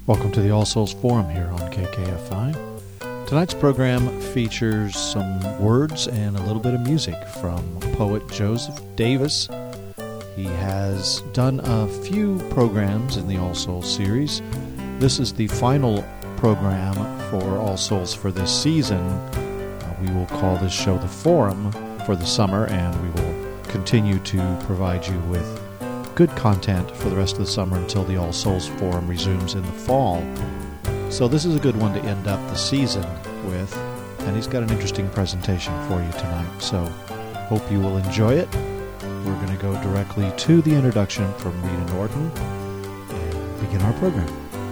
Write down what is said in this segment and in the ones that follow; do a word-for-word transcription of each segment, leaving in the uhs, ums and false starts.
Welcome to the All Souls Forum here on K K F I. Tonight's program features some words and a little bit of music from poet Joseph Davis. He has done a few programs in the All Souls series. This is the final program for All Souls for this season. Uh, we will call this show the Forum for the summer, and we will continue to provide you with good content for the rest of the summer until the All Souls Forum resumes in the fall. So this is a good one to end up the season with, and he's got an interesting presentation for you tonight. So hope you will enjoy it. We're going to go directly to the introduction from Rita Norton and begin our program.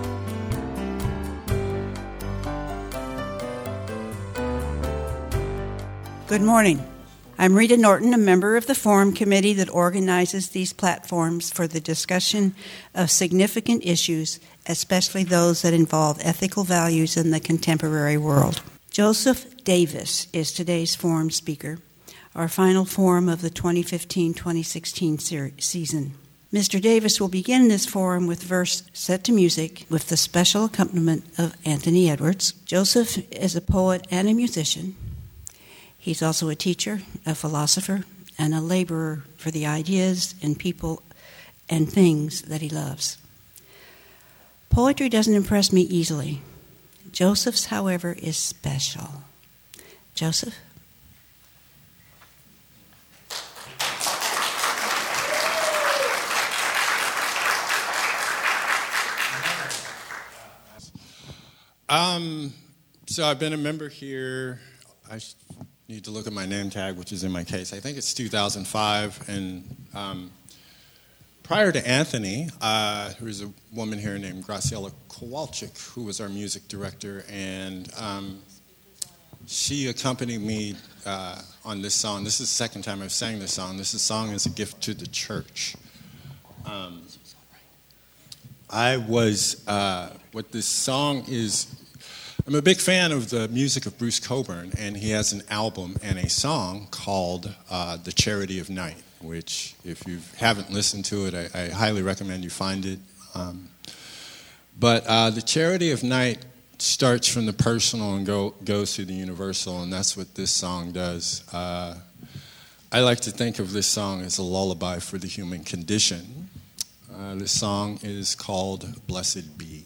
Good morning. I'm Rita Norton, a member of the Forum Committee that organizes these platforms for the discussion of significant issues, especially those that involve ethical values in the contemporary world. Joseph Davis is today's forum speaker, our final forum of the twenty fifteen twenty sixteen ser- season. Mister Davis will begin this forum with verse set to music with the special accompaniment of Anthony Edwards. Joseph is a poet and a musician. He's also a teacher, a philosopher, and a laborer for the ideas and people and things that he loves. Poetry doesn't impress me easily. Joseph's, however, is special. Joseph? Um, so I've been a member here. I need to look at my name tag, which is in my case. I think it's two thousand five, and um, prior to Anthony, uh, there was a woman here named Graciela Kowalczyk, who was our music director, and um, she accompanied me uh, on this song. This is the second time I've sang this song. This song is a gift to the church. Um, I was, uh, what this song is, I'm a big fan of the music of Bruce Cockburn, and he has an album and a song called uh, The Charity of Night, which, if you haven't listened to it, I, I highly recommend you find it. Um, but uh, The Charity of Night starts from the personal and go, goes to the universal, and that's what this song does. Uh, I like to think of this song as a lullaby for the human condition. Uh, this song is called Blessed Be.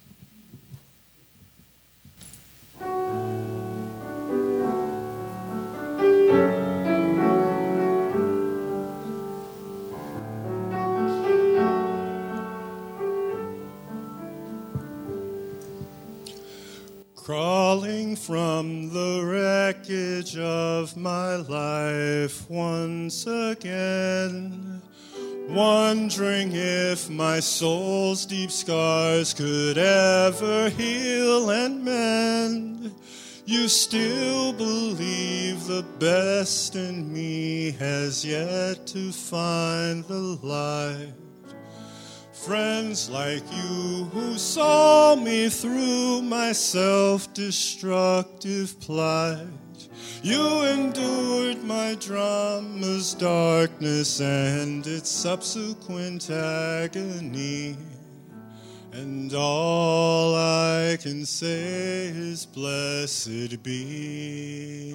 Crawling from the wreckage of my life once again, wondering if my soul's deep scars could ever heal and mend. You still believe the best in me has yet to find the light. Friends like you who saw me through my self-destructive plight. You endured my drama's darkness and its subsequent agony. And all I can say is blessed be.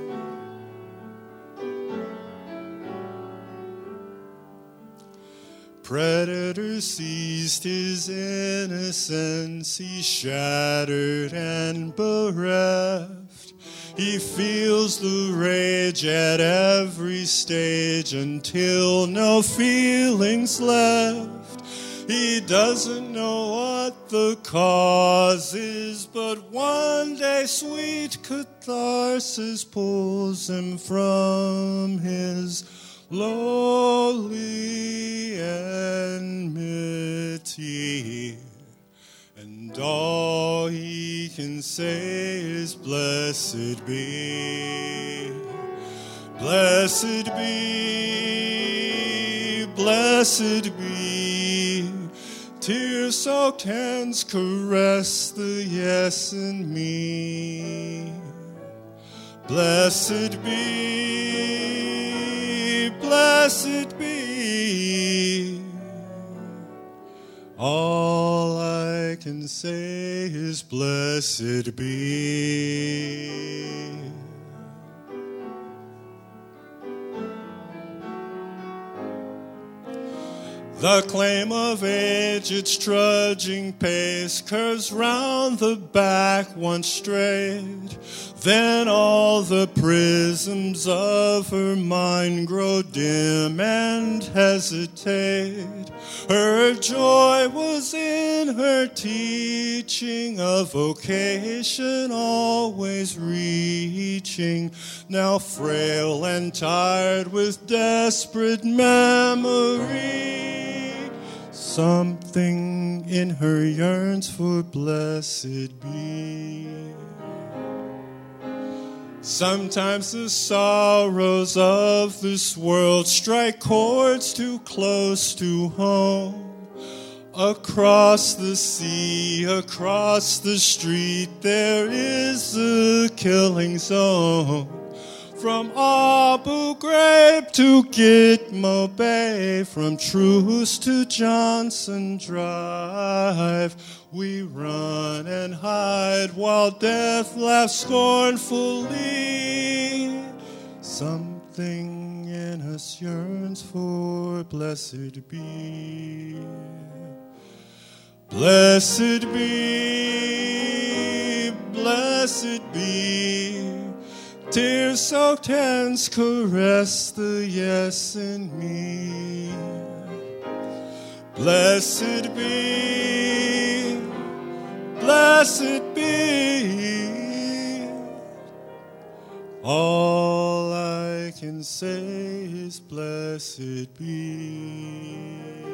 Predator seized his innocence, he's shattered and bereft. He feels the rage at every stage until no feeling's left. He doesn't know what the cause is, but one day sweet catharsis pulls him from his lowly enmity, and all he can say is blessed be, blessed be, blessed be. Tear-soaked hands caress the yes in me. Blessed be, blessed be. All I can can say is blessed be. The claim of age, its trudging pace, curves round the back once straight. Then all the prisms of her mind grow dim and hesitate. Her joy was in her teaching, a vocation always reaching. Now frail and tired with desperate memory, something in her yearns for blessed be. Sometimes the sorrows of this world strike chords too close to home. Across the sea, across the street, there is a killing zone. From Abu Ghraib to Gitmo Bay, from Truce to Johnson Drive, we run and hide while death laughs scornfully. Something in us yearns for blessed be. Blessed be, blessed be. Tear-soaked hands caress the yes in me. Blessed be, blessed be. All I can say is blessed be.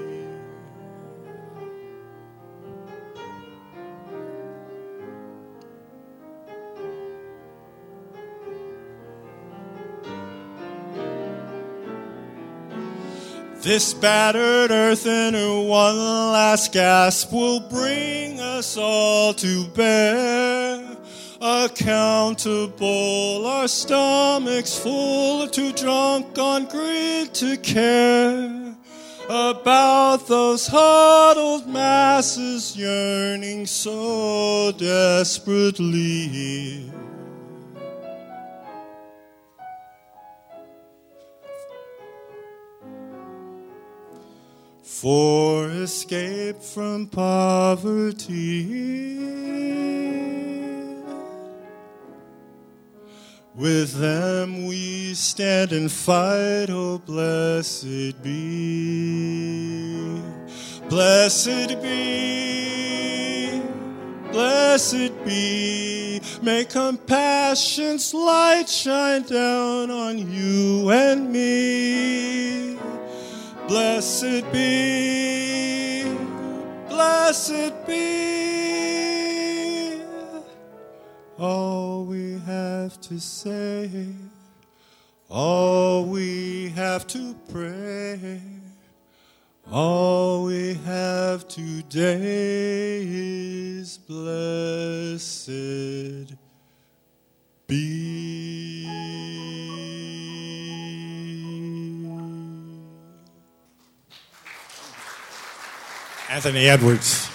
This battered earth in her one last gasp will bring us all to bear. Accountable, our stomachs full, too drunk on greed to care about those huddled masses yearning so desperately. For escape from poverty, with them we stand and fight, oh blessed be, blessed be, blessed be. May compassion's light shine down on you and me. Blessed be, blessed be. All we have to say, all we have to pray, all we have today is blessed be. Anthony Edwards.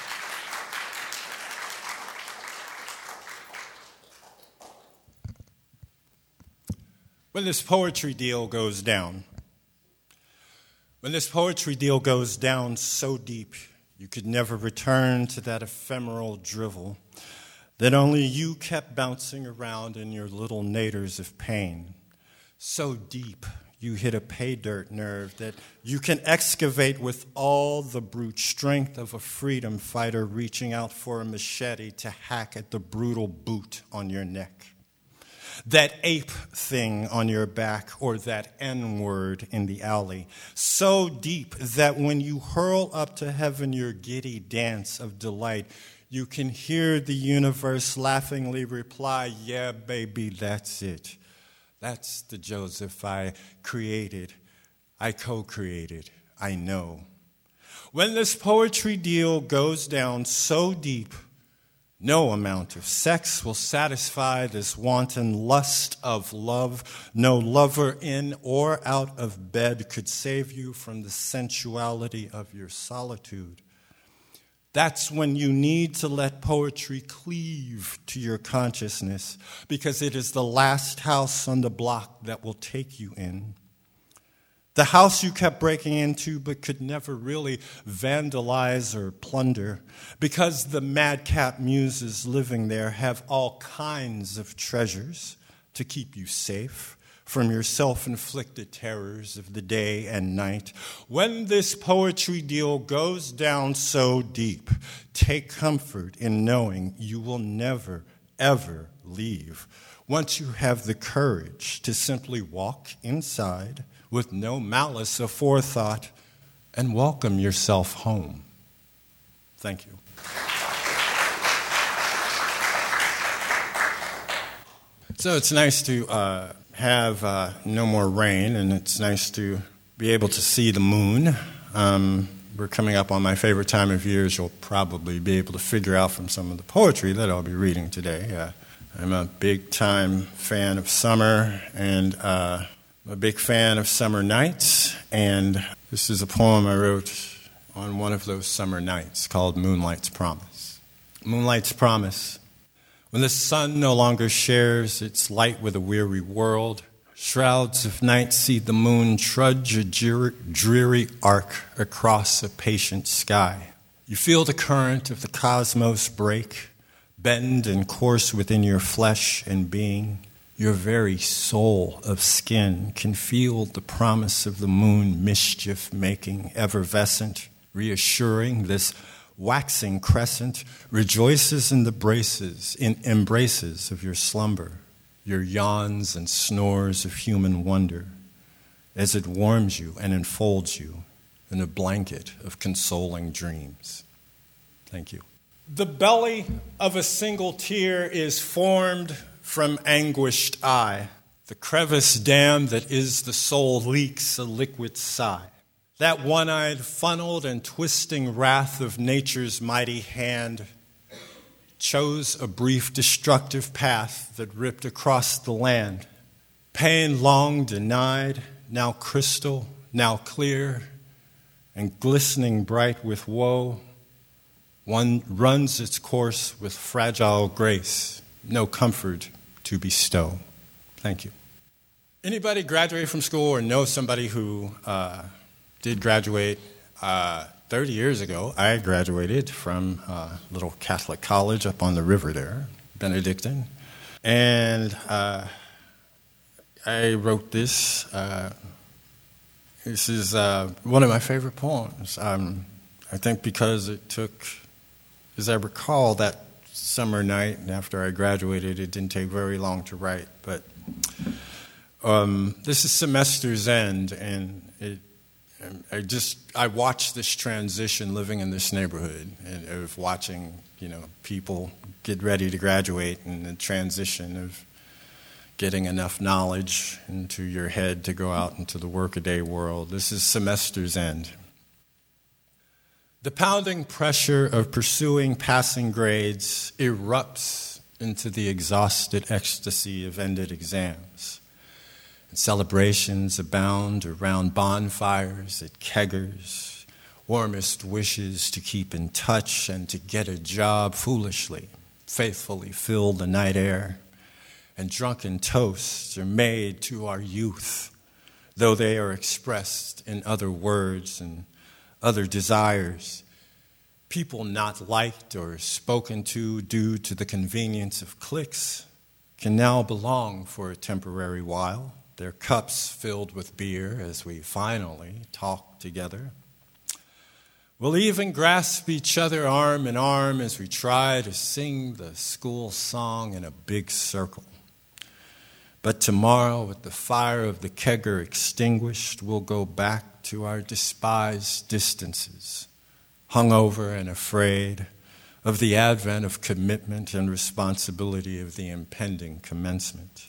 When this poetry deal goes down, when this poetry deal goes down so deep, you could never return to that ephemeral drivel that only you kept bouncing around in your little naders of pain. So deep, you hit a pay dirt nerve that you can excavate with all the brute strength of a freedom fighter reaching out for a machete to hack at the brutal boot on your neck. That ape thing on your back, or that N-word in the alley, so deep that when you hurl up to heaven your giddy dance of delight, you can hear the universe laughingly reply, yeah, baby, that's it. That's the Joseph I created, I co-created, I know. When this poetry deal goes down so deep, no amount of sex will satisfy this wanton lust of love. No lover in or out of bed could save you from the sensuality of your solitude. That's when you need to let poetry cleave to your consciousness, because it is the last house on the block that will take you in. The house you kept breaking into but could never really vandalize or plunder, because the madcap muses living there have all kinds of treasures to keep you safe from your self-inflicted terrors of the day and night. When this poetry deal goes down so deep, take comfort in knowing you will never, ever leave once you have the courage to simply walk inside with no malice aforethought and welcome yourself home. Thank you. So it's nice to uh, have uh, no more rain, and it's nice to be able to see the moon. Um, we're coming up on my favorite time of year, as you'll probably be able to figure out from some of the poetry that I'll be reading today. Uh, I'm a big-time fan of summer, and uh, I'm a big fan of summer nights, and this is a poem I wrote on one of those summer nights called Moonlight's Promise. Moonlight's Promise. When the sun no longer shares its light with a weary world, shrouds of night see the moon trudge a dreary arc across a patient sky. You feel the current of the cosmos break, bend and course within your flesh and being. Your very soul of skin can feel the promise of the moon, mischief-making, effervescent, reassuring. This waxing crescent rejoices in the braces, in embraces of your slumber, your yawns and snores of human wonder, as it warms you and enfolds you in a blanket of consoling dreams. Thank you. The belly of a single tear is formed from anguished eye. The crevice dam that is the soul leaks a liquid sigh. That one-eyed, funneled and twisting wrath of nature's mighty hand chose a brief destructive path that ripped across the land. Pain long denied, now crystal, now clear, and glistening bright with woe, one runs its course with fragile grace, no comfort to bestow. Thank you. Anybody graduate from school or know somebody who uh, did graduate? Uh, thirty years ago, I graduated from a little Catholic college up on the river there, Benedictine. And uh, I wrote this. Uh, this is uh, one of my favorite poems. Um, I think because it took, as I recall, that summer night after I graduated, it didn't take very long to write. But um, this is semester's end, and it I just, I watched this transition living in this neighborhood, and of watching, you know, people get ready to graduate, and the transition of getting enough knowledge into your head to go out into the workaday world. This is semester's end. The pounding pressure of pursuing passing grades erupts into the exhausted ecstasy of ended exams. Celebrations abound around bonfires at keggers, warmest wishes to keep in touch and to get a job foolishly, faithfully fill the night air, and drunken toasts are made to our youth, though they are expressed in other words and other desires. People not liked or spoken to due to the convenience of cliques can now belong for a temporary while, their cups filled with beer as we finally talk together. We'll even grasp each other arm in arm as we try to sing the school song in a big circle. But tomorrow, with the fire of the kegger extinguished, we'll go back to our despised distances, hungover and afraid of the advent of commitment and responsibility of the impending commencement.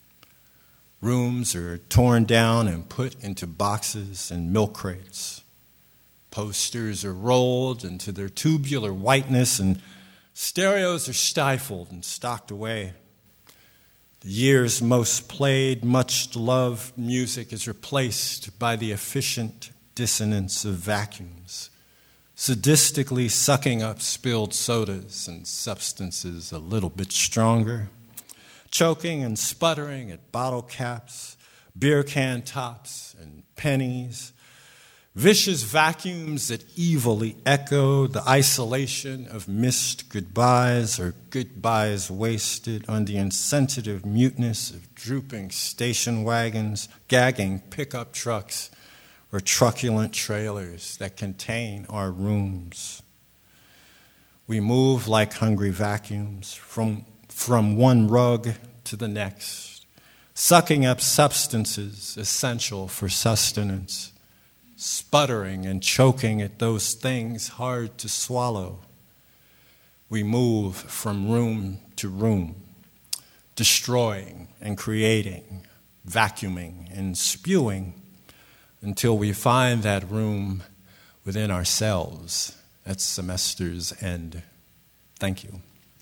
Rooms are torn down and put into boxes and milk crates. Posters are rolled into their tubular whiteness, and stereos are stifled and stocked away. The year's most played, much loved music is replaced by the efficient dissonance of vacuums, sadistically sucking up spilled sodas and substances a little bit stronger, choking and sputtering at bottle caps, beer can tops, and pennies, vicious vacuums that evilly echo the isolation of missed goodbyes or goodbyes wasted on the insensitive muteness of drooping station wagons, gagging pickup trucks, or truculent trailers that contain our rooms. We move like hungry vacuums from, from one rug to the next, sucking up substances essential for sustenance, sputtering and choking at those things hard to swallow. We move from room to room, destroying and creating, vacuuming and spewing, until we find that room within ourselves at semester's end. Thank you.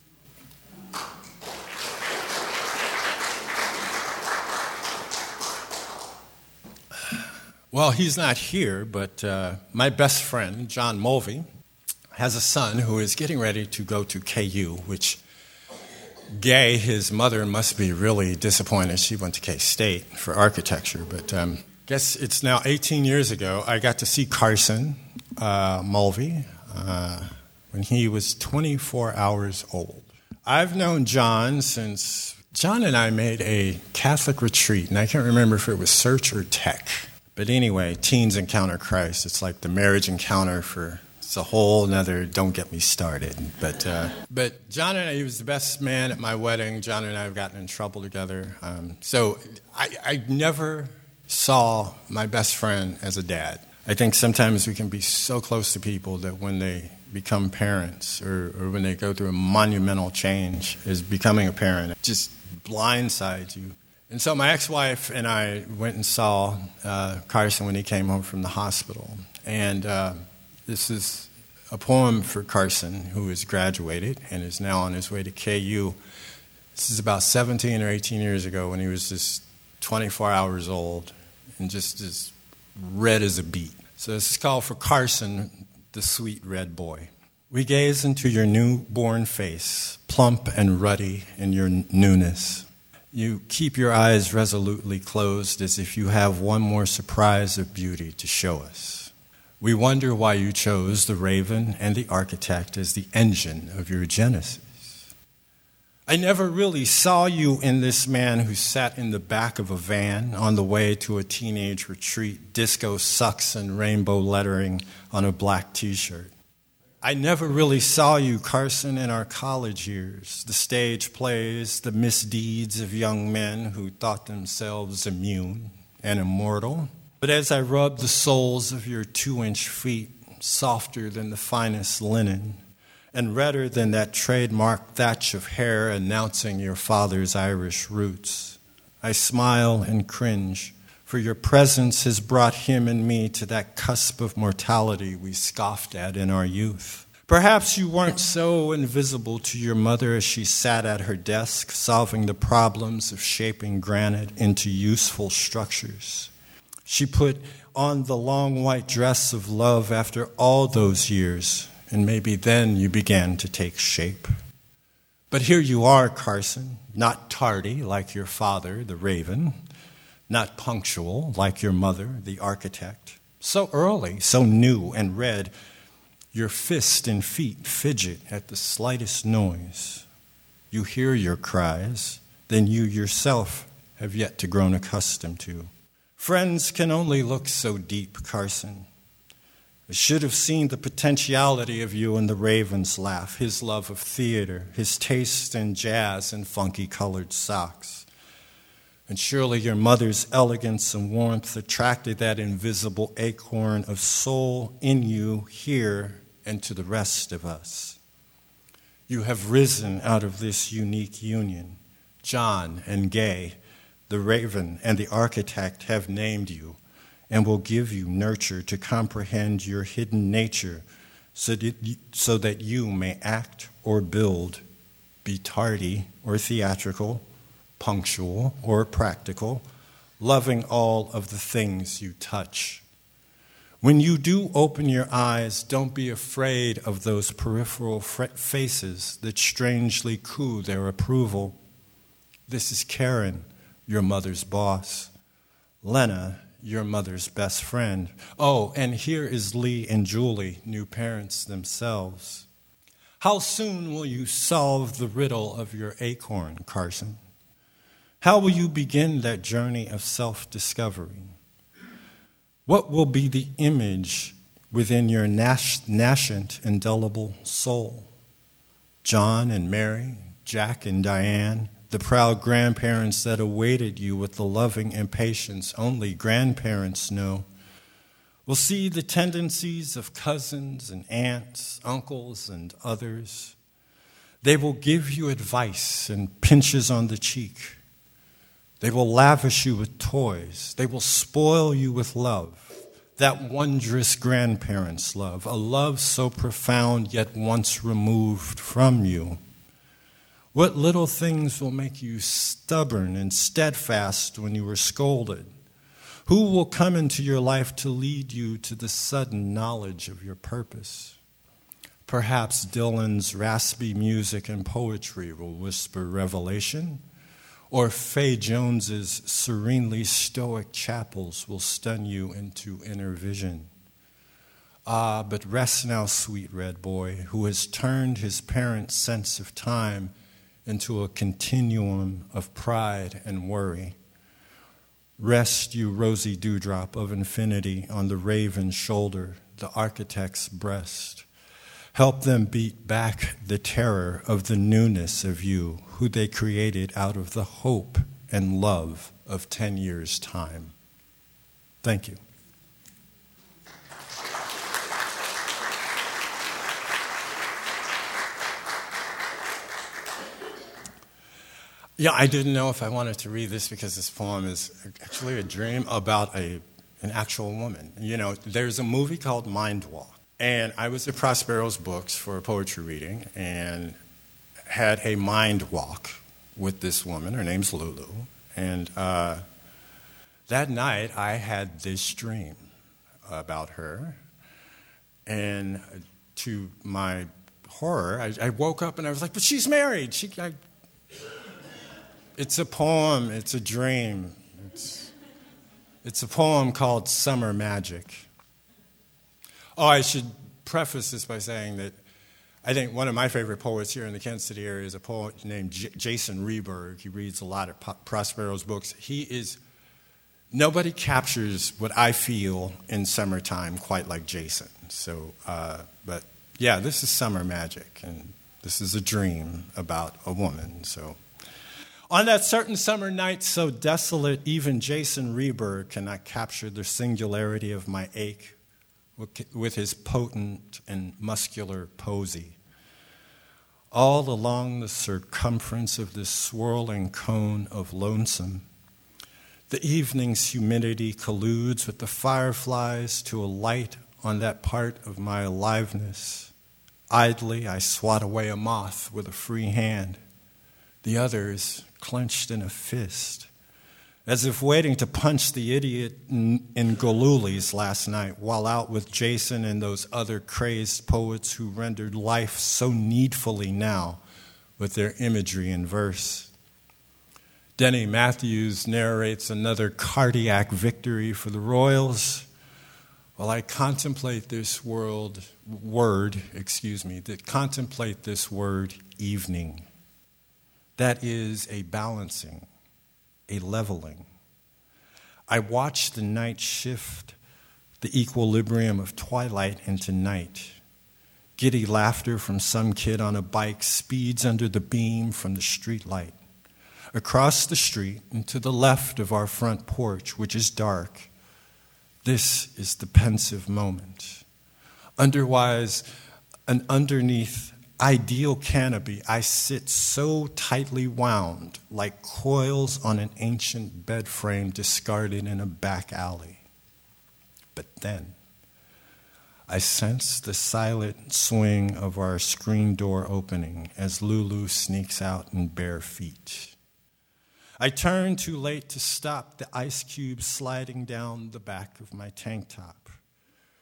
Well, he's not here, but uh, my best friend, John Mulvey, has a son who is getting ready to go to K U, which Gay, his mother, must be really disappointed. She went to K-State for architecture, but um, I guess it's now eighteen years ago, I got to see Carson uh, Mulvey uh, when he was twenty-four hours old. I've known John since John and I made a Catholic retreat, and I can't remember if it was Search or Tech. But anyway, Teens Encounter Christ. It's like the marriage encounter for, it's a whole nother, don't get me started. But uh, but John and I, he was the best man at my wedding. John and I have gotten in trouble together. Um, so I, I never saw my best friend as a dad. I think sometimes we can be so close to people that when they become parents or, or when they go through a monumental change as becoming a parent, it just blindsides you. And so my ex-wife and I went and saw uh, Carson when he came home from the hospital. And uh, this is a poem for Carson, who has graduated and is now on his way to K U. This is about seventeen or eighteen years ago when he was just twenty-four hours old and just as red as a beet. So this is called For Carson, the Sweet Red Boy. We gaze into your newborn face, plump and ruddy in your newness. You keep your eyes resolutely closed as if you have one more surprise of beauty to show us. We wonder why you chose the raven and the architect as the engine of your genesis. I never really saw you in this man who sat in the back of a van on the way to a teenage retreat, disco sucks and rainbow lettering on a black T-shirt. I never really saw you, Carson, in our college years, the stage plays, the misdeeds of young men who thought themselves immune and immortal. But as I rubbed the soles of your two-inch feet, softer than the finest linen, and redder than that trademark thatch of hair announcing your father's Irish roots, I smile and cringe, for your presence has brought him and me to that cusp of mortality we scoffed at in our youth. Perhaps you weren't so invisible to your mother as she sat at her desk, solving the problems of shaping granite into useful structures. She put on the long white dress of love after all those years, and maybe then you began to take shape. But here you are, Carson, not tardy like your father, the raven, not punctual like your mother, the architect. So early, so new and red, your fist and feet fidget at the slightest noise. You hear your cries, then you yourself have yet to grown accustomed to. Friends can only look so deep, Carson. I should have seen the potentiality of you in the raven's laugh, his love of theater, his taste in jazz and funky-colored socks. And surely your mother's elegance and warmth attracted that invisible acorn of soul in you here and to the rest of us. You have risen out of this unique union. John and Gay, the raven and the architect, have named you and will give you nurture to comprehend your hidden nature so that, you, so that you may act or build, be tardy or theatrical, punctual or practical, loving all of the things you touch. When you do open your eyes, don't be afraid of those peripheral faces that strangely coo their approval. This is Karen, your mother's boss. Lena, your mother's best friend. Oh, and here is Lee and Julie, new parents themselves. How soon will you solve the riddle of your acorn, Carson? How will you begin that journey of self-discovery? What will be the image within your nas- nascent, indelible soul? John and Mary, Jack and Diane, the proud grandparents that awaited you with the loving impatience only grandparents know, will see the tendencies of cousins and aunts, uncles and others. They will give you advice and pinches on the cheek. They will lavish you with toys. They will spoil you with love, that wondrous grandparents' love, a love so profound yet once removed from you. What little things will make you stubborn and steadfast when you are scolded? Who will come into your life to lead you to the sudden knowledge of your purpose? Perhaps Dylan's raspy music and poetry will whisper revelation, or Faye Jones's serenely stoic chapels will stun you into inner vision. Ah, but rest now, sweet red boy, who has turned his parents' sense of time into a continuum of pride and worry. Rest, you rosy dewdrop of infinity on the raven's shoulder, the architect's breast. Help them beat back the terror of the newness of you, who they created out of the hope and love of ten years' time. Thank you. Yeah, I didn't know if I wanted to read this because this poem is actually a dream about a an actual woman. You know, there's a movie called Mind Walk. And I was at Prospero's Books for a poetry reading and had a mind walk with this woman. Her name's Lulu. And uh, that night I had this dream about her. And to my horror, I, I woke up and I was like, but she's married. She, I, it's a poem. It's a dream. It's, it's a poem called Summer Magic. Oh, I should preface this by saying that I think one of my favorite poets here in the Kansas City area is a poet named J- Jason Reberg. He reads a lot of po- Prospero's books. He is, nobody captures what I feel in summertime quite like Jason. So, uh, but yeah, this is Summer Magic, and this is a dream about a woman. So, on that certain summer night so desolate, even Jason Reberg cannot capture the singularity of my ache with his potent and muscular posy. All along the circumference of this swirling cone of lonesome, the evening's humidity colludes with the fireflies to alight on that part of my aliveness. Idly, I swat away a moth with a free hand. The other is clenched in a fist, as if waiting to punch the idiot in, in Goluli's last night while out with Jason and those other crazed poets who rendered life so needfully now with their imagery and verse. Denny Matthews narrates another cardiac victory for the Royals while I contemplate this world, word, excuse me, that contemplate this word evening. That is a balancing, a leveling. I watch the night shift, the equilibrium of twilight into night. Giddy laughter from some kid on a bike speeds under the beam from the street light. Across the street and to the left of our front porch, which is dark, this is the pensive moment. Underwise, an underneath ideal canopy, I sit so tightly wound, like coils on an ancient bed frame discarded in a back alley. But then, I sense the silent swing of our screen door opening as Lulu sneaks out in bare feet. I turn too late to stop the ice cubes sliding down the back of my tank top.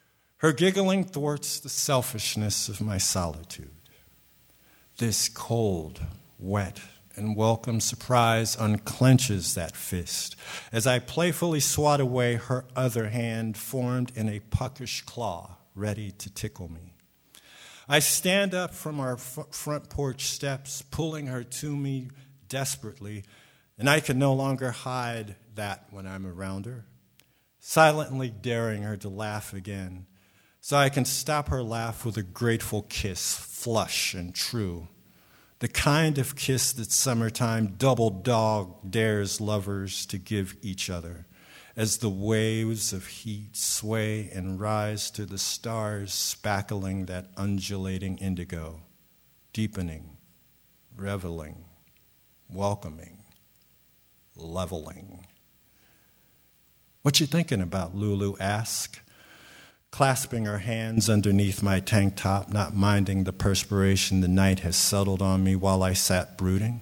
Her giggling thwarts the selfishness of my solitude. This cold, wet, and welcome surprise unclenches that fist as I playfully swat away her other hand formed in a puckish claw, ready to tickle me. I stand up from our f- front porch steps, pulling her to me desperately, and I can no longer hide that when I'm around her, silently daring her to laugh again, so I can stop her laugh with a grateful kiss, flush and true, the kind of kiss that summertime double dog dares lovers to give each other, as the waves of heat sway and rise to the stars spackling that undulating indigo, deepening, reveling, welcoming, leveling. "What you thinking about?" Lulu asked, clasping her hands underneath my tank top, not minding the perspiration the night has settled on me while I sat brooding.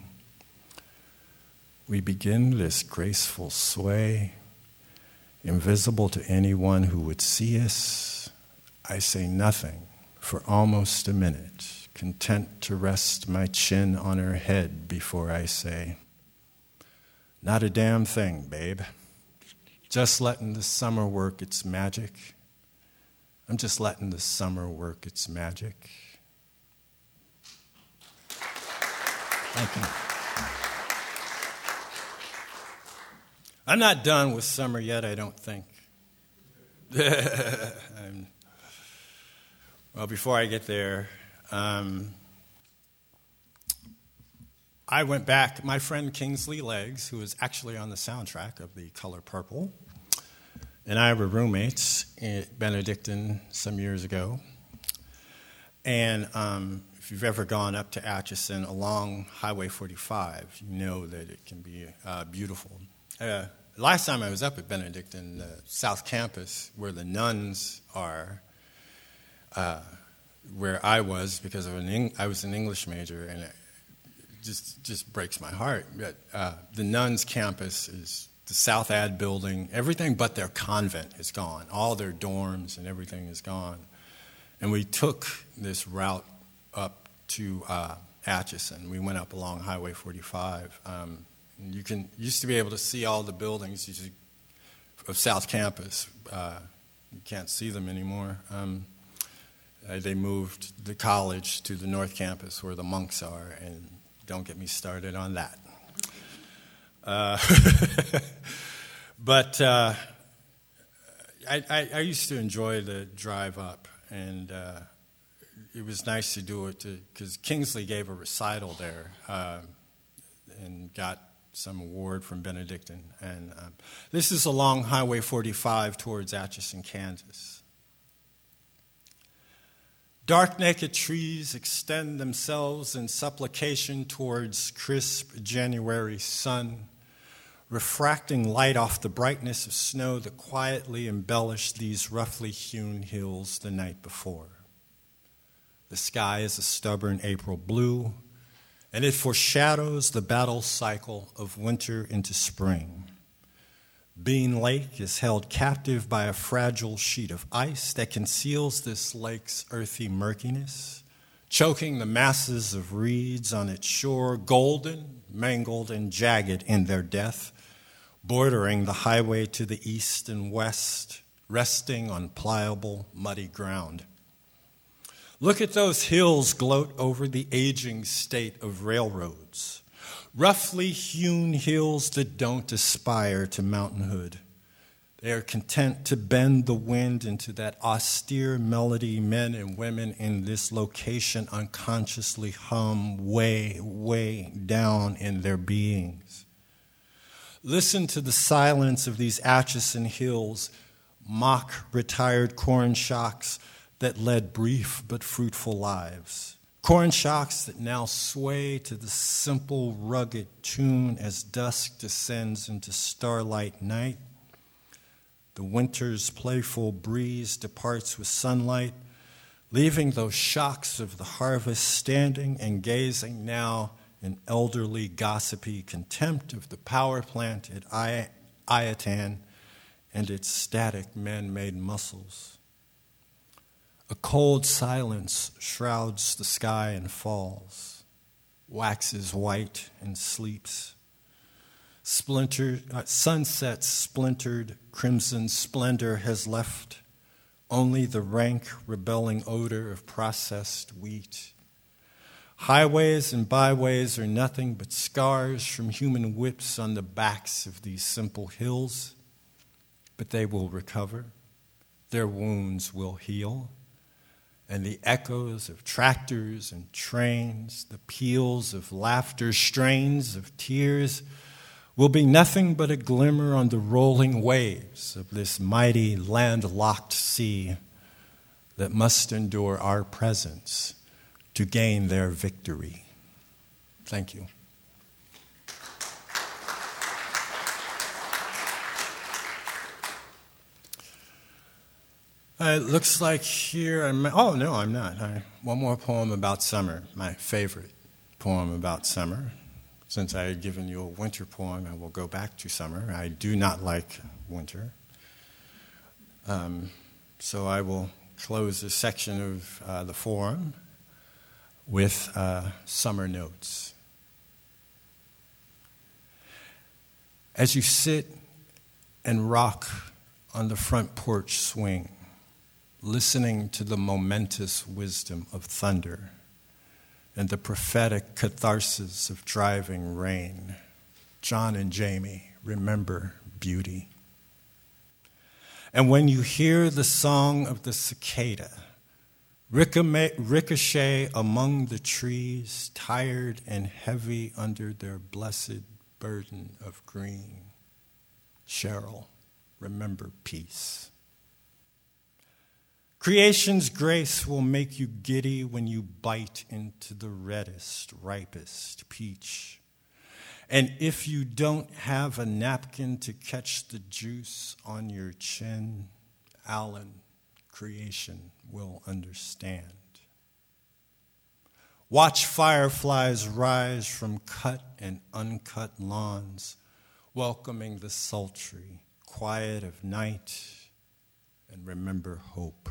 We begin this graceful sway, invisible to anyone who would see us. I say nothing for almost a minute, content to rest my chin on her head before I say, "Not a damn thing, babe. Just letting the summer work its magic. I'm just letting the summer work its magic." Thank you. I'm not done with summer yet, I don't think. um, well, before I get there, um, I went back. My friend Kingsley Leggs, who was actually on the soundtrack of The Color Purple, and I were roommates at Benedictine some years ago. And um, if you've ever gone up to Atchison along Highway forty-five, you know that it can be uh, beautiful. Uh, last time I was up at Benedictine, the South Campus, where the nuns are, uh, where I was, because of an Eng- I was an English major, and it just just breaks my heart. But uh, the nuns' campus is the South Ad building. Everything but their convent is gone. All their dorms and everything is gone. And we took this route up to uh, Atchison. We went up along Highway forty-five. Um, you can used to be able to see all the buildings of South Campus. Uh, you can't see them anymore. Um, uh, they moved the college to the North Campus where the monks are, and don't get me started on that. Uh, but uh, I, I, I used to enjoy the drive up, and uh, it was nice to do it because Kingsley gave a recital there uh, and got some award from Benedictine. And um, this is along Highway forty-five towards Atchison, Kansas. Dark naked trees extend themselves in supplication towards crisp January sun, refracting light off the brightness of snow that quietly embellished these roughly hewn hills the night before. The sky is a stubborn April blue, and it foreshadows the battle cycle of winter into spring. Bean Lake is held captive by a fragile sheet of ice that conceals this lake's earthy murkiness, choking the masses of reeds on its shore, golden, mangled, and jagged in their death, bordering the highway to the east and west, resting on pliable, muddy ground. Look at those hills gloat over the aging state of railroads. Roughly hewn hills that don't aspire to mountainhood. They are content to bend the wind into that austere melody men and women in this location unconsciously hum way, way down in their beings. Listen to the silence of these Atchison hills, mock retired corn shocks that led brief but fruitful lives. Corn shocks that now sway to the simple, rugged tune as dusk descends into starlight night. The winter's playful breeze departs with sunlight, leaving those shocks of the harvest standing and gazing now in elderly, gossipy contempt of the power plant at Iatan and its static man-made muscles. A cold silence shrouds the sky and falls, waxes white and sleeps. Splintered, uh, sunset's splintered crimson splendor has left only the rank, rebelling odor of processed wheat. Highways and byways are nothing but scars from human whips on the backs of these simple hills, but they will recover. Their wounds will heal. And the echoes of tractors and trains, the peals of laughter, strains of tears, will be nothing but a glimmer on the rolling waves of this mighty landlocked sea that must endure our presence to gain their victory. Thank you. Uh, it looks like here I'm, oh no, I'm not. I, one more poem about summer, my favorite poem about summer. Since I had given you a winter poem, I will go back to summer. I do not like winter. Um, so I will close this section of uh, the forum with uh, summer notes. As you sit and rock on the front porch swing, listening to the momentous wisdom of thunder and the prophetic catharsis of driving rain, John and Jamie remember beauty. And when you hear the song of the cicada ricochet among the trees, tired and heavy under their blessed burden of green, Cheryl, remember peace. Creation's grace will make you giddy when you bite into the reddest, ripest peach. And if you don't have a napkin to catch the juice on your chin, Alan, creation will understand. Watch fireflies rise from cut and uncut lawns, welcoming the sultry quiet of night, and remember hope.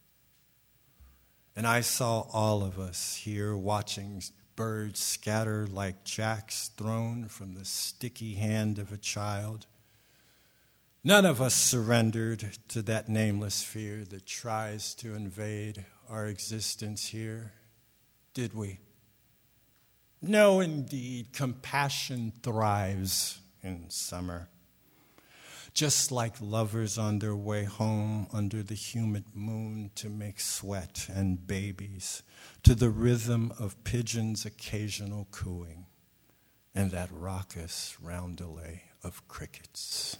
And I saw all of us here watching birds scatter like jacks thrown from the sticky hand of a child. None of us surrendered to that nameless fear that tries to invade our existence here, did we? No, indeed, compassion thrives in summer. Just like lovers on their way home under the humid moon to make sweat and babies, to the rhythm of pigeons' occasional cooing and that raucous roundelay of crickets.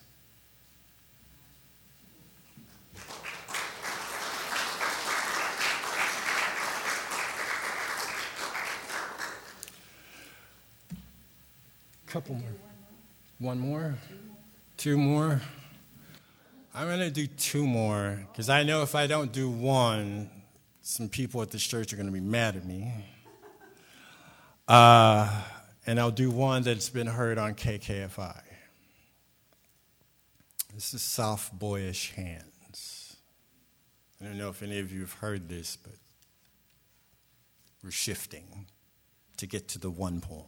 Couple more. One more? Two more? I'm going to do two more, because I know if I don't do one, some people at this church are going to be mad at me. Uh, and I'll do one that's been heard on K K F I. This is Soft Boyish Hands. I don't know if any of you have heard this, but we're shifting to get to the one poem.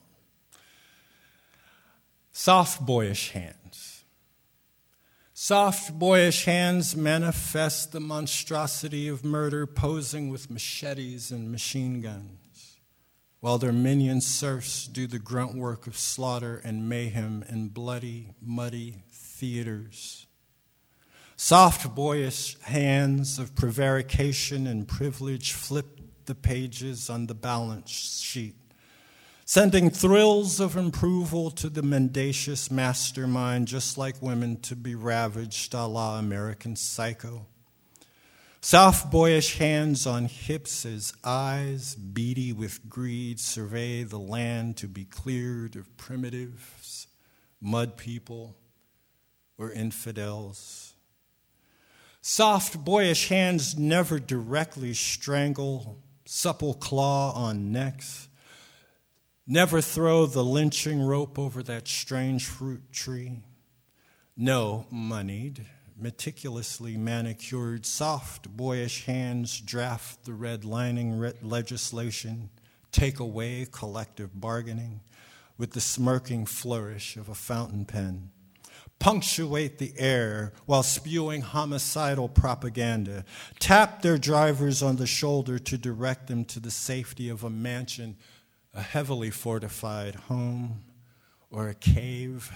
Soft boyish hands. Soft boyish hands manifest the monstrosity of murder, posing with machetes and machine guns, while their minion serfs do the grunt work of slaughter and mayhem in bloody, muddy theaters. Soft boyish hands of prevarication and privilege flip the pages on the balance sheet, sending thrills of approval to the mendacious mastermind, just like women to be ravaged a la American Psycho. Soft boyish hands on hips as eyes, beady with greed, survey the land to be cleared of primitives, mud people, or infidels. Soft boyish hands never directly strangle, supple claw on necks, never throw the lynching rope over that strange fruit tree. No, moneyed, meticulously manicured, soft, boyish hands draft the redlining re- legislation, take away collective bargaining with the smirking flourish of a fountain pen, punctuate the air while spewing homicidal propaganda, tap their drivers on the shoulder to direct them to the safety of a mansion, a heavily fortified home, or a cave.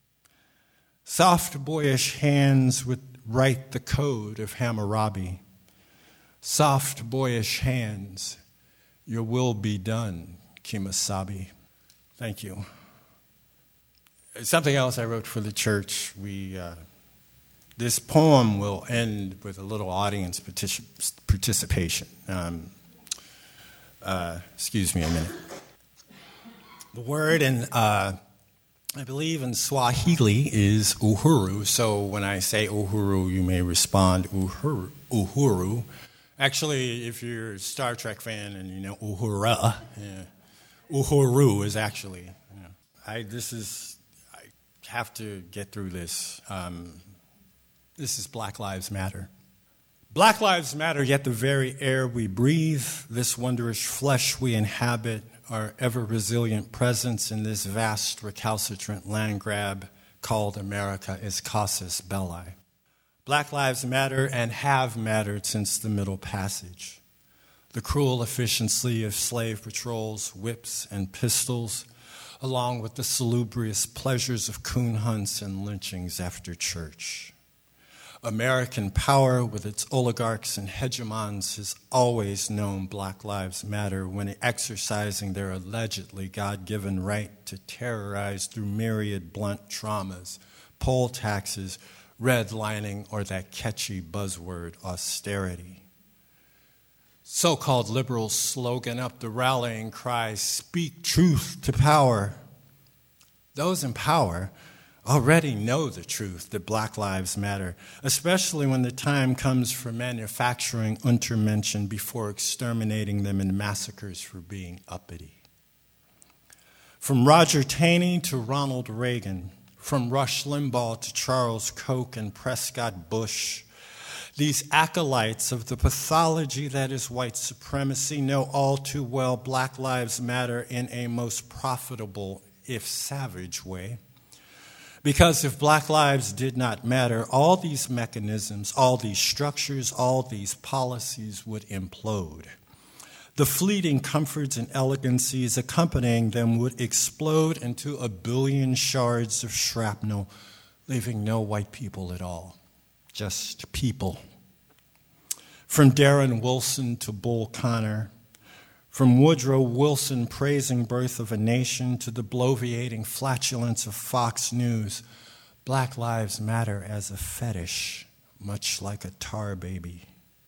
Soft, boyish hands would write the code of Hammurabi. Soft, boyish hands, your will be done, Kemosabe. Thank you. Something else I wrote for the church. We uh, this poem will end with a little audience partic- participation. Um, uh, excuse me a minute. The word in, uh, I believe in Swahili is uhuru. So when I say uhuru, you may respond uhuru. Uhuru. Actually, if you're a Star Trek fan and you know uhura, yeah, uhuru is actually. You know, I this is I have to get through this. Um, this is Black Lives Matter. Black Lives Matter, yet the very air we breathe, this wondrous flesh we inhabit, our ever-resilient presence in this vast recalcitrant land grab called America is casus belli. Black Lives Matter and have mattered since the Middle Passage. The cruel efficiency of slave patrols, whips, and pistols, along with the salubrious pleasures of coon hunts and lynchings after church. American power, with its oligarchs and hegemons, has always known Black Lives Matter when exercising their allegedly God-given right to terrorize through myriad blunt traumas, poll taxes, redlining, or that catchy buzzword, austerity. So-called liberals slogan up the rallying cry, speak truth to power. Those in power already know the truth that Black Lives Matter, especially when the time comes for manufacturing Untermenschen before exterminating them in massacres for being uppity. From Roger Taney to Ronald Reagan, from Rush Limbaugh to Charles Koch and Prescott Bush, these acolytes of the pathology that is white supremacy know all too well Black Lives Matter in a most profitable, if savage, way. Because if Black lives did not matter, all these mechanisms, all these structures, all these policies would implode. The fleeting comforts and elegancies accompanying them would explode into a billion shards of shrapnel, leaving no white people at all, just people. From Darren Wilson to Bull Connor, from Woodrow Wilson praising Birth of a Nation to the bloviating flatulence of Fox News, Black Lives Matter as a fetish, much like a tar baby.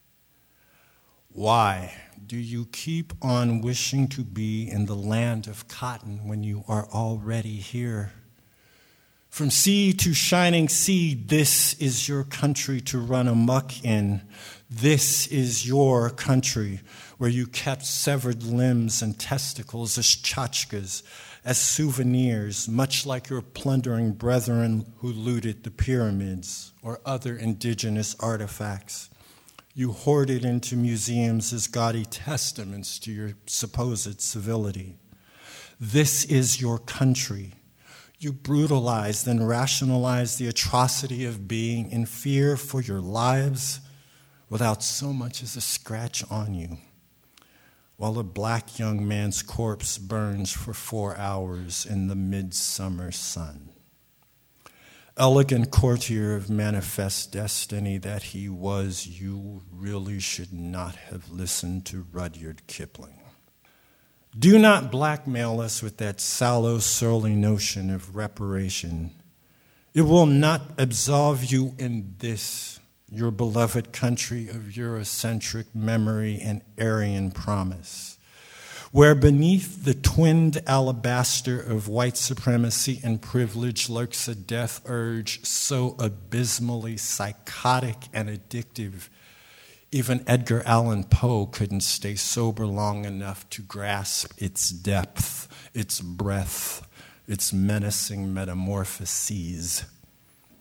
Why do you keep on wishing to be in the land of cotton when you are already here? From sea to shining sea, this is your country to run amok in. This is your country where you kept severed limbs and testicles as tchotchkes, as souvenirs, much like your plundering brethren who looted the pyramids or other indigenous artifacts. You hoarded into museums as gaudy testaments to your supposed civility. This is your country. You brutalized and rationalized the atrocity of being in fear for your lives without so much as a scratch on you, while a black young man's corpse burns for four hours in the midsummer sun. Elegant courtier of manifest destiny that he was, you really should not have listened to Rudyard Kipling. Do not blackmail us with that sallow, surly notion of reparation. It will not absolve you in this, your beloved country of Eurocentric memory and Aryan promise, where beneath the twinned alabaster of white supremacy and privilege lurks a death urge so abysmally psychotic and addictive, even Edgar Allan Poe couldn't stay sober long enough to grasp its depth, its breadth, its menacing metamorphoses.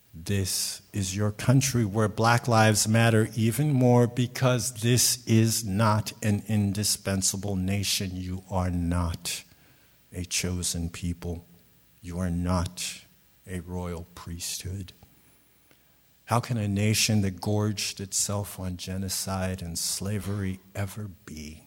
This is your country where Black Lives Matter even more, because this is not an indispensable nation. You are not a chosen people. You are not a royal priesthood. How can a nation that gorged itself on genocide and slavery ever be?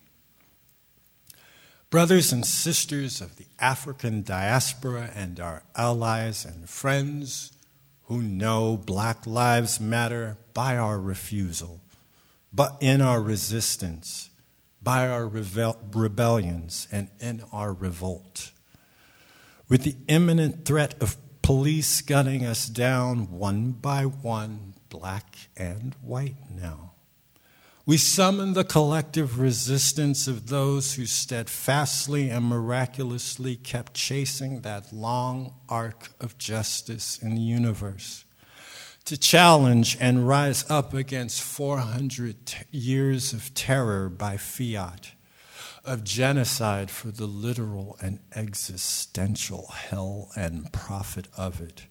Brothers and sisters of the African diaspora and our allies and friends who know Black Lives Matter by our refusal, but in our resistance, by our rebel- rebellions, and in our revolt. With the imminent threat of police gunning us down one by one, black and white now, we summon the collective resistance of those who steadfastly and miraculously kept chasing that long arc of justice in the universe, to challenge and rise up against four hundred t- years of terror by fiat, of genocide for the literal and existential hell and profit of it.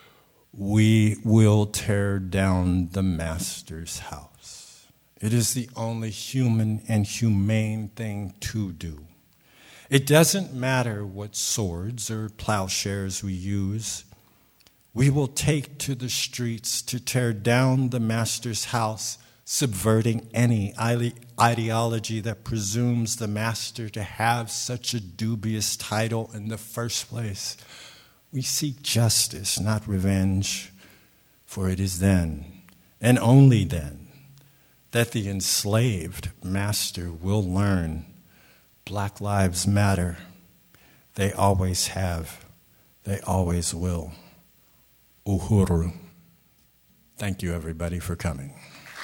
We will tear down the master's house. It is the only human and humane thing to do. It doesn't matter what swords or plowshares we use. We will take to the streets to tear down the master's house, subverting any ideology that presumes the master to have such a dubious title in the first place. We seek justice, not revenge, for it is then, and only then, that the enslaved master will learn Black Lives Matter. They always have. They always will. Uhuru. Thank you, everybody, for coming.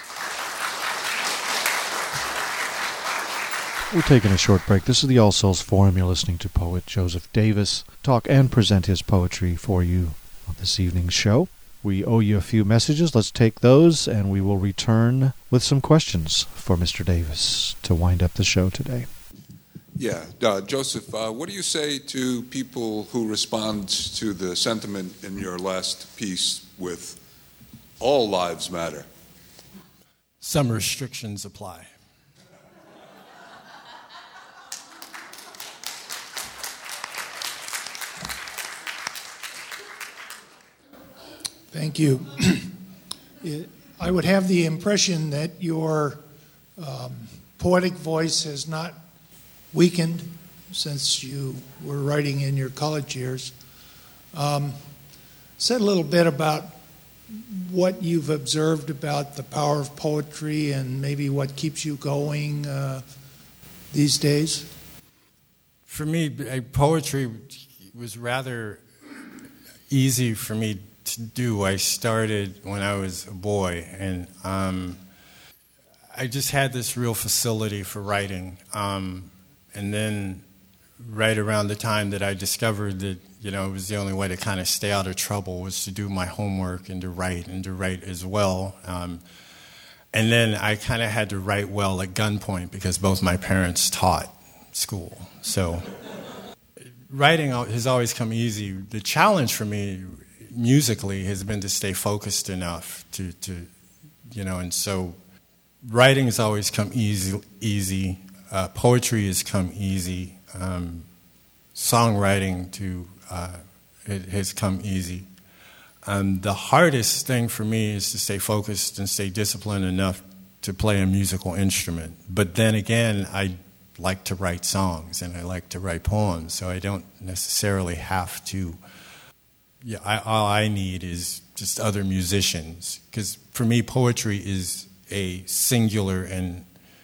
We're taking a short break. This is the All Souls Forum. You're listening to poet Joseph Davis talk and present his poetry for you on this evening's show. We owe you a few messages. Let's take those, and we will return with some questions for Mister Davis to wind up the show today. Yeah, uh, Joseph, uh, what do you say to people who respond to the sentiment in your last piece with all lives matter? Some restrictions apply. Thank you. I would have the impression that your um, poetic voice has not weakened since you were writing in your college years. Um, said a little bit about what you've observed about the power of poetry and maybe what keeps you going uh, these days. For me, poetry was rather easy for me to do. I started when I was a boy, and um, I just had this real facility for writing. Um, and then right around the time that I discovered that, you know, it was the only way to kind of stay out of trouble was to do my homework and to write and to write as well. Um, and then I kind of had to write well at gunpoint because both my parents taught school. So writing has always come easy. The challenge for me musically has been to stay focused enough to, to you know, and so writing has always come easy. easy. Uh, poetry has come easy. Um, songwriting to uh, it has come easy. Um, the hardest thing for me is to stay focused and stay disciplined enough to play a musical instrument. But then again, I like to write songs and I like to write poems, so I don't necessarily have to. Yeah, I, all I need is just other musicians, because for me, poetry is a singular and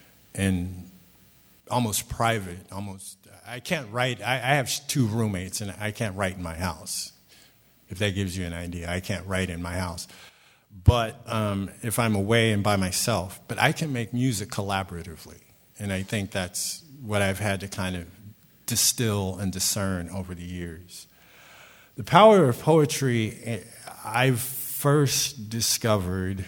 and almost private. Almost, I can't write. I, I have two roommates, and I can't write in my house. If that gives you an idea, I can't write in my house. But um, if I'm away and by myself, but I can make music collaboratively, and I think that's what I've had to kind of distill and discern over the years. The power of poetry, I've first discovered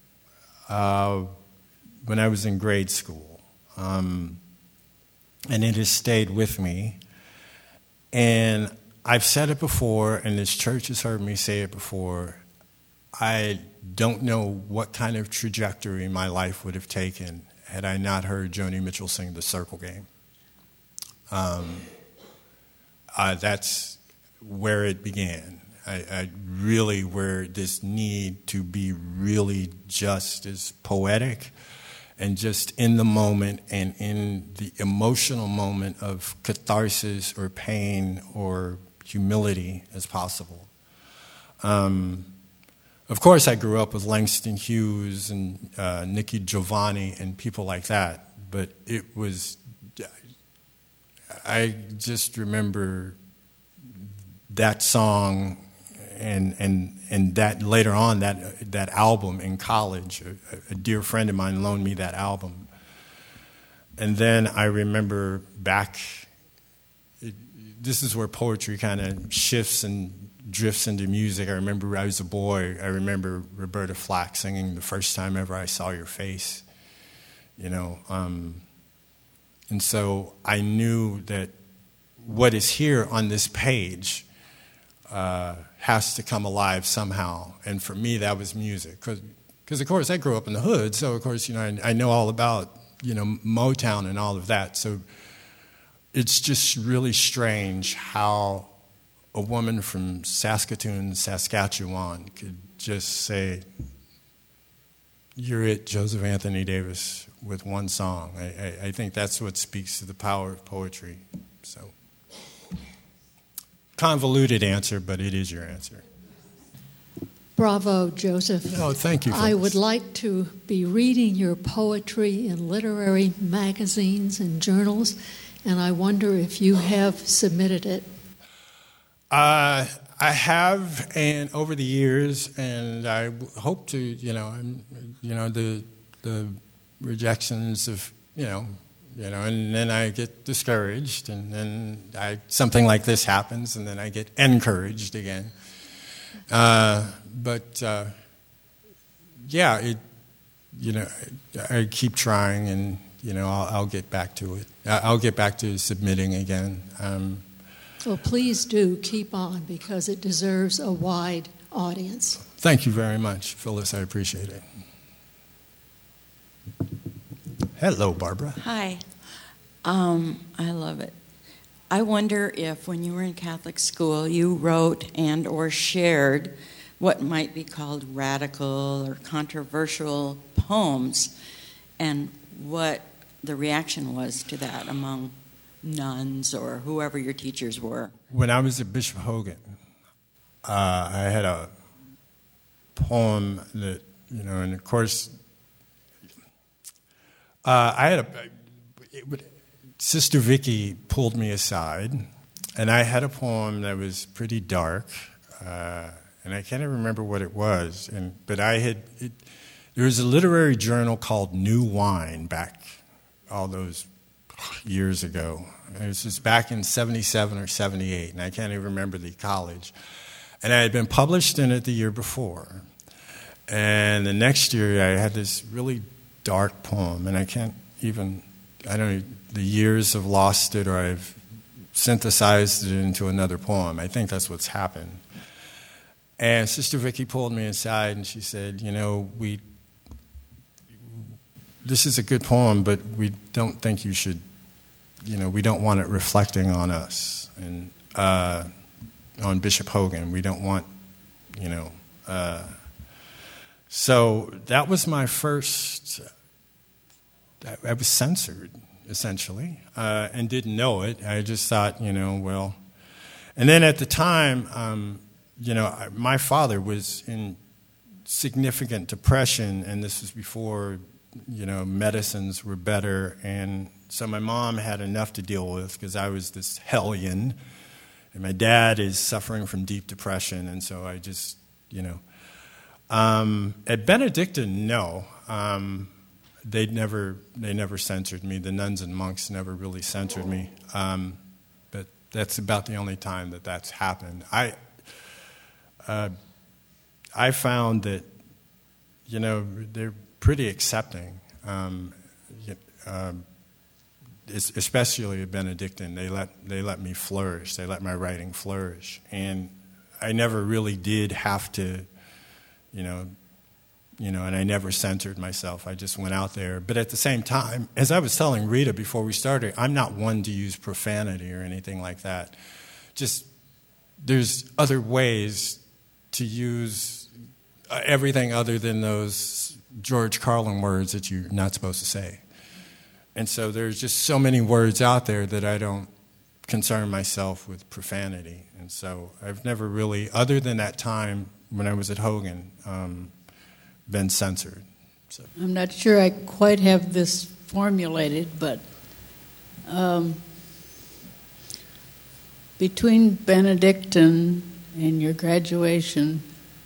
uh, when I was in grade school, um, and it has stayed with me. And I've said it before, and this church has heard me say it before. I don't know what kind of trajectory my life would have taken had I not heard Joni Mitchell sing The Circle Game. Um, uh, that's where it began. I, I really, where this need to be really just as poetic and just in the moment and in the emotional moment of catharsis or pain or humility as possible. Um, of course, I grew up with Langston Hughes and uh, Nikki Giovanni and people like that, but it was, I just remember that song and and and that later on that that album in college. A, a dear friend of mine loaned me that album, and then I remember back. It, this is where poetry kind of shifts and drifts into music. I remember I was a boy. I remember Roberta Flack singing "The First Time Ever I Saw Your Face," you know, um, and so I knew that what is here on this page uh, has to come alive somehow. And for me, that was music. Because, of course, I grew up in the hood, so, of course, you know, I, I know all about, you know, Motown and all of that. So it's just really strange how a woman from Saskatoon, Saskatchewan could just say, "You're it, Joseph Anthony Davis," with one song. I, I, I think that's what speaks to the power of poetry. So, convoluted answer, but it is your answer. Bravo, Joseph. Oh, thank you. I would like to be reading your poetry in literary magazines and journals, and I wonder if you have submitted it. Uh, I have, and over the years, and I hope to, you know, I'm, you know, the the rejections of, you know, you know, and then I get discouraged, and then I something like this happens, and then I get encouraged again. Uh, but uh, yeah, it, you know, I keep trying, and you know, I'll, I'll get back to it. I'll get back to submitting again. Um, Well, please do keep on, because it deserves a wide audience. Thank you very much, Phyllis. I appreciate it. Hello, Barbara. Hi. Um, I love it. I wonder if when you were in Catholic school you wrote and or shared what might be called radical or controversial poems, and what the reaction was to that among nuns or whoever your teachers were. When I was at Bishop Hogan, uh, I had a poem that, you know, and of course, uh, I had a, it would, Sister Vicky pulled me aside, and I had a poem that was pretty dark, uh, and I can't even remember what it was, and but I had, it, there was a literary journal called New Wine back all those years ago. It was just back in seventy-seven or seventy-eight, and I can't even remember the college. And I had been published in it the year before. And the next year I had this really dark poem, and I can't even, I don't know, the years have lost it, or I've synthesized it into another poem. I think that's what's happened. And Sister Vicky pulled me aside, and she said, you know, we, this is a good poem, but we don't think you should, you know, we don't want it reflecting on us and uh, on Bishop Hogan. We don't want, you know. Uh, so that was my first, I, I was censored, essentially, uh, and didn't know it. I just thought, you know, well. And then at the time, um, you know, my father was in significant depression, and this was before, you know, medicines were better, and so my mom had enough to deal with because I was this hellion, and my dad is suffering from deep depression, and so I just, you know. Um, at Benedictine, no, um, they never they never censored me. The nuns and monks never really censored me, um, but that's about the only time that that's happened. I uh, I found that, you know, they're pretty accepting. Um, um, especially at Benedictine, they let they let me flourish. They let my writing flourish, and I never really did have to, you know, you know, and I never censored myself. I just went out there. But at the same time, as I was telling Rita before we started, I'm not one to use profanity or anything like that. Just there's other ways to use everything other than those George Carlin words that you're not supposed to say. And so there's just so many words out there that I don't concern myself with profanity. And so I've never really, other than that time when I was at Hogan, um, been censored. So. I'm not sure I quite have this formulated, but um, between Benedictine and your graduation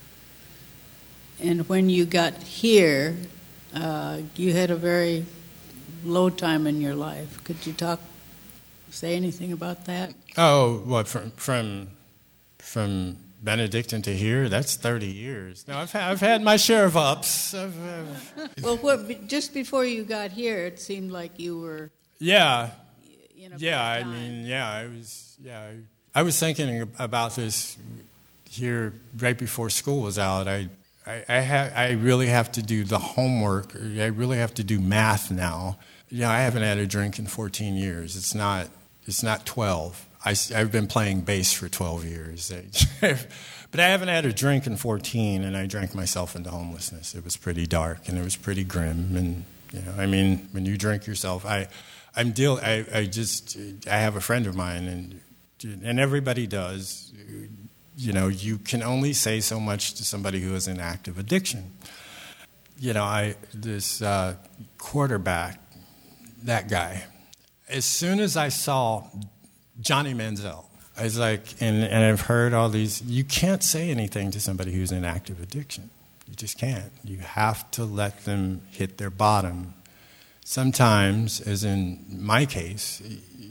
and when you got here, uh, you had a very low time in your life. Could you talk, say anything about that? Oh, what, from from from Benedictine to here? That's thirty years. No, I've had, I've had my share of ups. I've, I've... Well, what, just before you got here, it seemed like you were. Yeah. You know, yeah, I mean, yeah, I was. Yeah, I, I was thinking about this here right before school was out. I. I, I, ha- I really have to do the homework. I really have to do math now. You know, I haven't had a drink in fourteen years. It's not. It's not twelve. I, I've been playing bass for twelve years. But I haven't had a drink in fourteen, and I drank myself into homelessness. It was pretty dark, and it was pretty grim. And, you know, I mean, when you drink yourself, I, I'm deal. I, I just, I have a friend of mine, and and everybody does. You know, you can only say so much to somebody who is in active addiction. You know, I this uh, quarterback, that guy. As soon as I saw Johnny Manziel, I was like, and, and I've heard all these, you can't say anything to somebody who's in active addiction. You just can't. You have to let them hit their bottom. Sometimes, as in my case,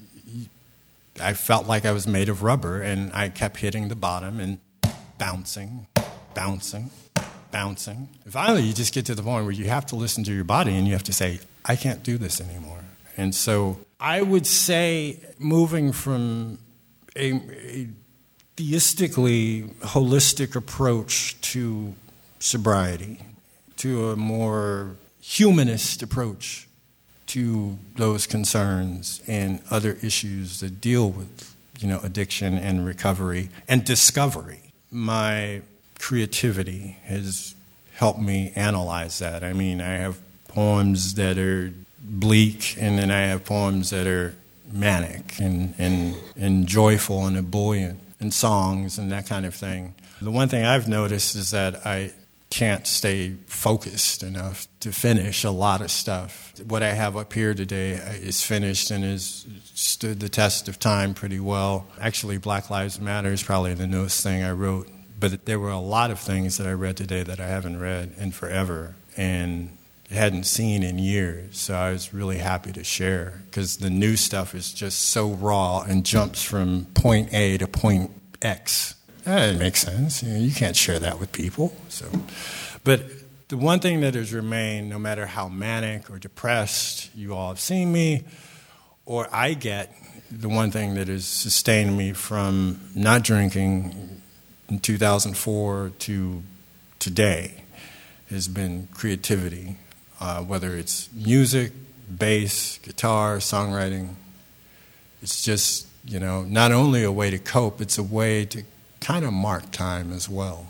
I felt like I was made of rubber, and I kept hitting the bottom and bouncing, bouncing, bouncing. And finally, you just get to the point where you have to listen to your body, and you have to say, I can't do this anymore. And so I would say moving from a, a theistically holistic approach to sobriety to a more humanist approach to those concerns and other issues that deal with, you know, addiction and recovery and discovery. My creativity has helped me analyze that. I mean, I have poems that are bleak, and then I have poems that are manic and, and, and joyful and ebullient, and songs and that kind of thing. The one thing I've noticed is that I can't stay focused enough to finish a lot of stuff. What I have up here today is finished and has stood the test of time pretty well. Actually, Black Lives Matter is probably the newest thing I wrote, but there were a lot of things that I read today that I haven't read in forever and hadn't seen in years. So I was really happy to share, because the new stuff is just so raw and jumps from point A to point X. That makes sense. You know, you can't share that with people. So, but the one thing that has remained, no matter how manic or depressed you all have seen me, or I get, the one thing that has sustained me from not drinking in two thousand four to today has been creativity, uh, whether it's music, bass, guitar, songwriting. It's just, you know, not only a way to cope, it's a way to kind of mark time as well.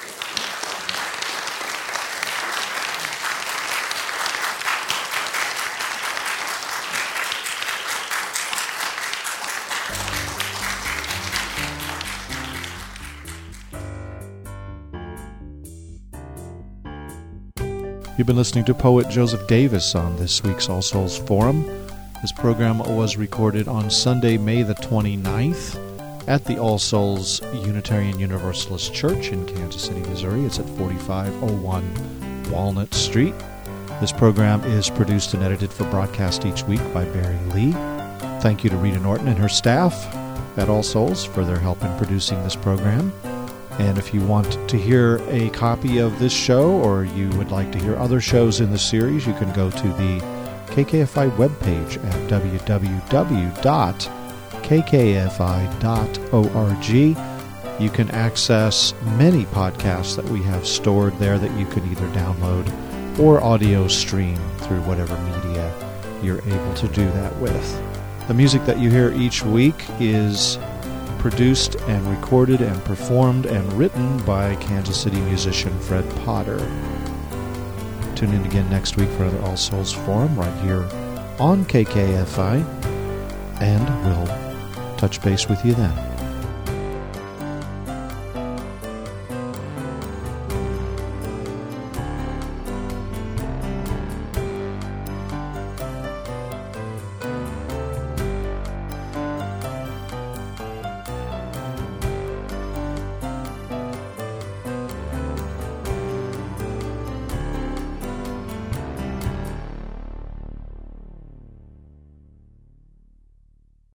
You've been listening to poet Joseph Davis on this week's All Souls Forum. This program was recorded on Sunday, May the twenty-ninth at the All Souls Unitarian Universalist Church in Kansas City, Missouri. It's at forty-five oh one Walnut Street. This program is produced and edited for broadcast each week by Barry Lee. Thank you to Rita Norton and her staff at All Souls for their help in producing this program. And if you want to hear a copy of this show, or you would like to hear other shows in the series, you can go to the K K F I webpage at w w w dot k k f i dot org. You can access many podcasts that we have stored there that you can either download or audio stream through whatever media you're able to do that with. The music that you hear each week is produced and recorded and performed and written by Kansas City musician Fred Potter. Tune in again next week for another All Souls Forum right here on K K F I, and we'll touch base with you then.